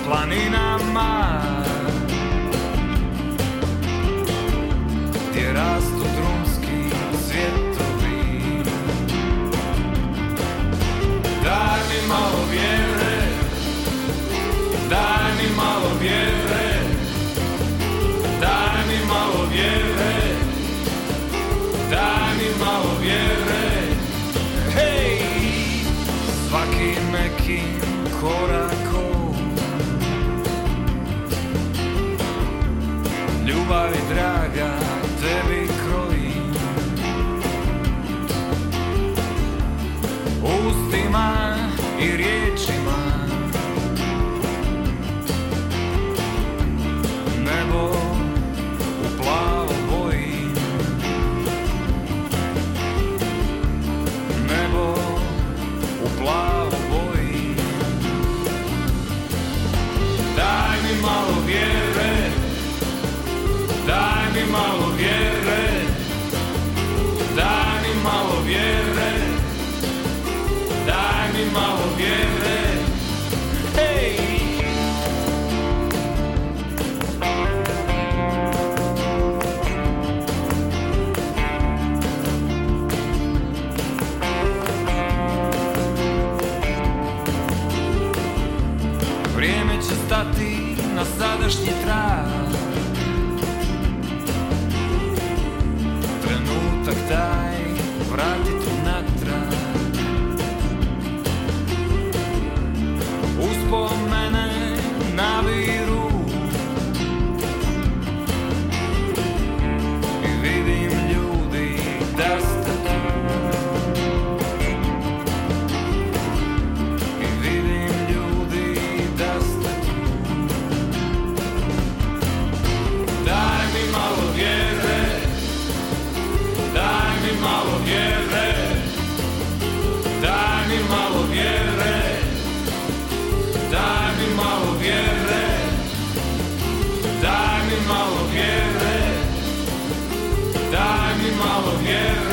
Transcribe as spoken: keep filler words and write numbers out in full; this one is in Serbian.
planinama gdje rastu drumski svjetovi. Daj mi malo vjere, daj mi malo vjere, daj mi malo vjere, daj mi malo vjere. Hej, svakim nekim korakom ljubavi draga tebi krojim, ustima i riječima nebo u plavo bojim, nebo u plavo bojim. Daj mi malo vjere, daj mi malo vjere, daj mi malo vjere, daj mi malo vjere. Hej! Vrijeme će stati na sadašnji trag, trenutak taj vratit unatrag, uspomene naviru i vidim ljudi da ste tu, i vidim ljudi da ste tu. Daj mi malo vjere, daj mi malo vjere, daj mi malo vjere, daj mi malo vjere, daj mi malo vjere, daj mi malo vjere.